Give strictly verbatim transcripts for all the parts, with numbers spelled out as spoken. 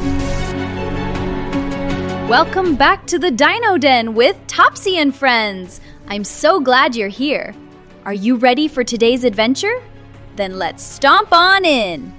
Welcome back to the Dino Den with Topsy and friends. I'm so glad you're here. Are you ready for today's adventure? Then let's stomp on in.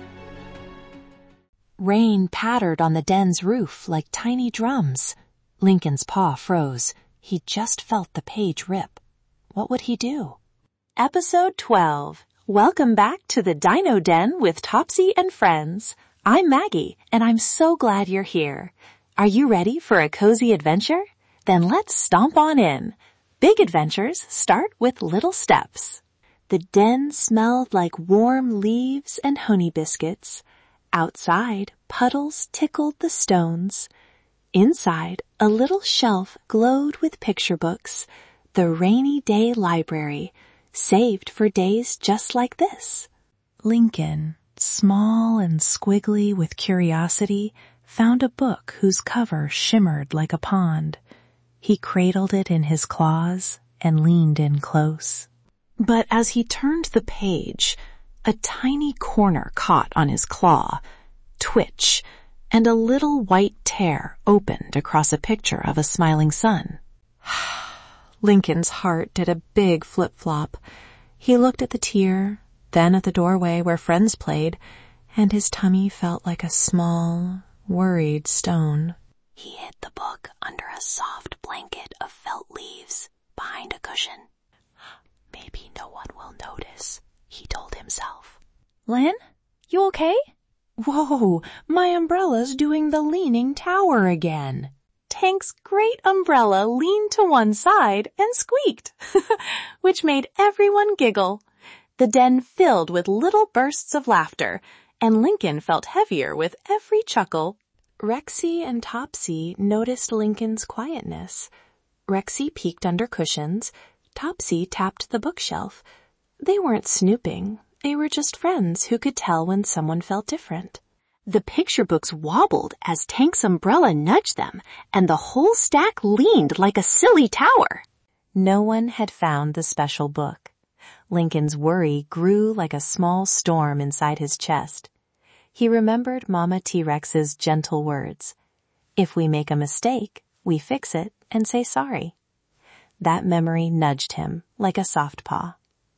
Rain pattered on the den's roof like tiny drums. Lincoln's paw froze. He just felt the page rip. What would he do? Episode twelve. Welcome back to the Dino Den with Topsy and friends. I'm Maggie, and I'm so glad you're here. Are you ready for a cozy adventure? Then let's stomp on in. Big adventures start with little steps. The den smelled like warm leaves and honey biscuits. Outside, puddles tickled the stones. Inside, a little shelf glowed with picture books. The rainy day library, saved for days just like this. Lincoln, small and squiggly with curiosity, found a book whose cover shimmered like a pond. He cradled it in his claws and leaned in close. But as he turned the page, a tiny corner caught on his claw, twitch, and a little white tear opened across a picture of a smiling sun. Lincoln's heart did a big flip-flop. He looked at the tear, then at the doorway where friends played, and his tummy felt like a small, worried stone. He hid the book under a soft blanket of felt leaves behind a cushion. Maybe no one will notice, he told himself. Lynn, you okay? Whoa, my umbrella's doing the leaning tower again. Tank's great umbrella leaned to one side and squeaked, which made everyone giggle. The den filled with little bursts of laughter, and Lincoln felt heavier with every chuckle. Rexy and Topsy noticed Lincoln's quietness. Rexy peeked under cushions. Topsy tapped the bookshelf. They weren't snooping. They were just friends who could tell when someone felt different. The picture books wobbled as Tank's umbrella nudged them, and the whole stack leaned like a silly tower. No one had found the special book. Lincoln's worry grew like a small storm inside his chest. He remembered Mama T-Rex's gentle words. If we make a mistake, we fix it and say sorry. That memory nudged him like a soft paw.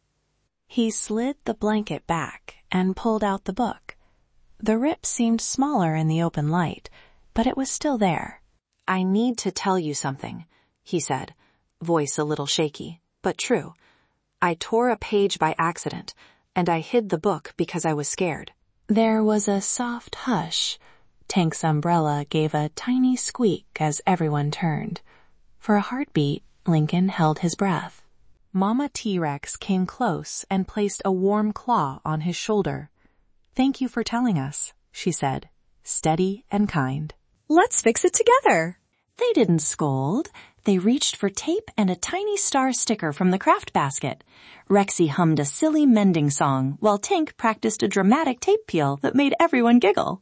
He slid the blanket back and pulled out the book. The rip seemed smaller in the open light, but it was still there. I need to tell you something, he said, voice a little shaky, but true. I tore a page by accident, and I hid the book because I was scared. There was a soft hush. Tank's umbrella gave a tiny squeak as everyone turned. For a heartbeat, Lincoln held his breath. Mama T-Rex came close and placed a warm claw on his shoulder. Thank you for telling us, she said, steady and kind. Let's fix it together. They didn't scold. They reached for tape and a tiny star sticker from the craft basket. Rexy hummed a silly mending song while Tank practiced a dramatic tape peel that made everyone giggle.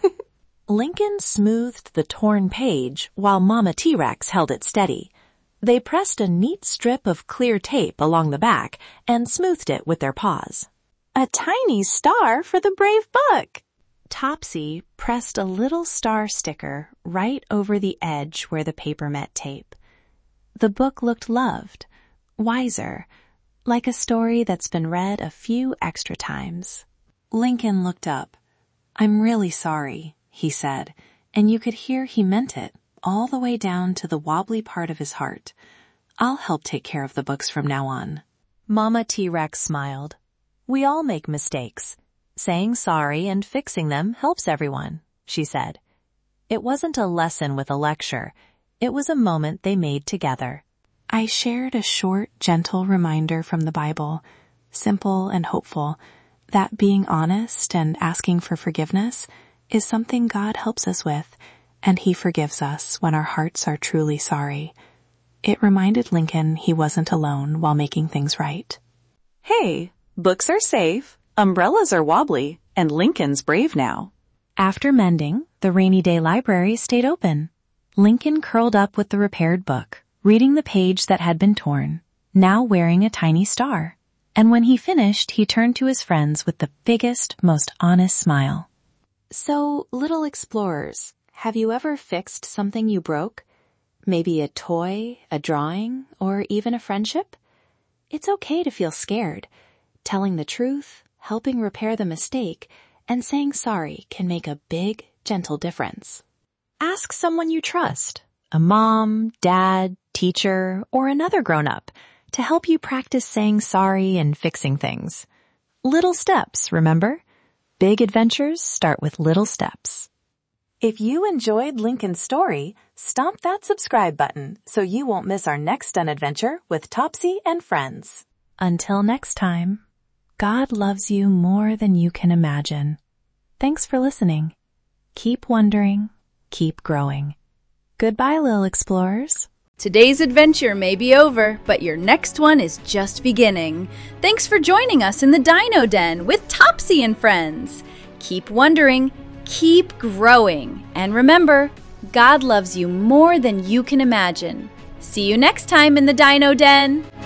Lincoln smoothed the torn page while Mama T-Rex held it steady. They pressed a neat strip of clear tape along the back and smoothed it with their paws. A tiny star for the brave book! Topsy pressed a little star sticker right over the edge where the paper met tape. The book looked loved, wiser, like a story that's been read a few extra times. Lincoln looked up. I'm really sorry, he said, and you could hear he meant it, all the way down to the wobbly part of his heart. I'll help take care of the books from now on. Mama T-Rex smiled. We all make mistakes. Saying sorry and fixing them helps everyone, she said. It wasn't a lesson with a lecture. It was a moment they made together. I shared a short, gentle reminder from the Bible, simple and hopeful, that being honest and asking for forgiveness is something God helps us with, and He forgives us when our hearts are truly sorry. It reminded Lincoln he wasn't alone while making things right. Hey, books are safe, umbrellas are wobbly, and Lincoln's brave now. After mending, the rainy day library stayed open. Lincoln curled up with the repaired book, reading the page that had been torn, now wearing a tiny star. And when he finished, he turned to his friends with the biggest, most honest smile. So, little explorers, have you ever fixed something you broke? Maybe a toy, a drawing, or even a friendship? It's okay to feel scared. Telling the truth, helping repair the mistake, and saying sorry can make a big, gentle difference. Ask someone you trust, a mom, dad, teacher, or another grown-up, to help you practice saying sorry and fixing things. Little steps, remember? Big adventures start with little steps. If you enjoyed Lincoln's story, stomp that subscribe button so you won't miss our next Dun Adventure with Topsy and friends. Until next time, God loves you more than you can imagine. Thanks for listening. Keep wondering, keep growing. Goodbye, little explorers. Today's adventure may be over, but your next one is just beginning. Thanks for joining us in the Dino Den with Topsy and friends. Keep wondering, keep growing, and remember, God loves you more than you can imagine. See you next time in the Dino Den.